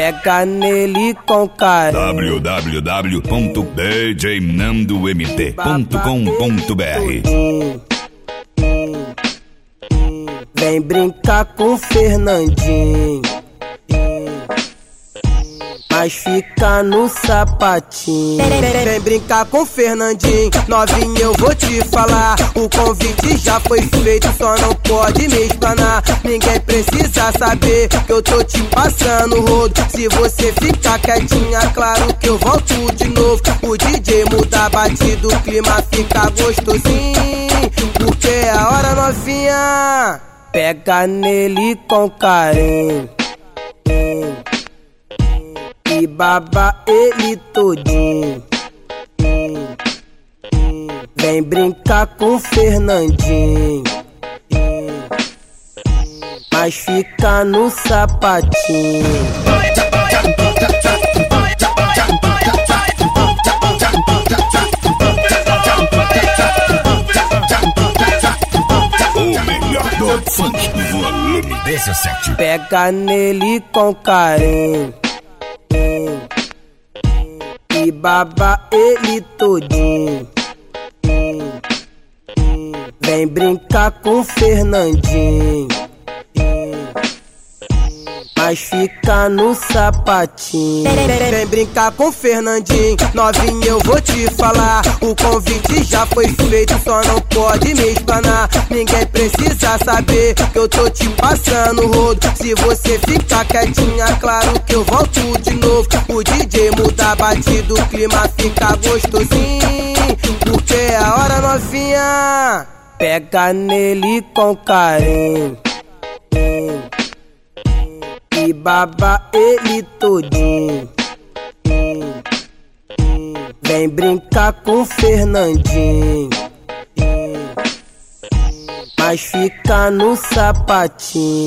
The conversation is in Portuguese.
Pega nele com carinho. www.djnandomt.com.br. Vem brincar com Fernandinho, mas fica no sapatinho. Vem brincar com Fernandinho, novinho, eu vou te falar. O convite já foi feito, só não pode me espanar. Ninguém precisa saber que eu tô te passando rodo. Se você ficar quietinha, claro que eu volto de novo. O DJ muda a batida, o clima fica gostosinho, porque é a hora, novinha. Pega nele com carinho e baba ele todinho. Vem brincar com Fernandinho, mas fica no sapatinho. Funk no volume 17. Pega nele com carinho e baba ele todinho. Vem brincar com Fernandinho, mas fica no sapatinho. Vem brincar com Fernandinho, novinho, eu vou te falar. O convite já foi feito, só não pode me espanar. Ninguém precisa saber que eu tô te passando rodo. Se você ficar quietinha, claro que eu volto de novo. O DJ muda a batida, o clima fica gostosinho, porque é a hora, novinha. Pega nele com carinho e baba ele todinho. Vem brincar com Fernandinho, mas fica no sapatinho.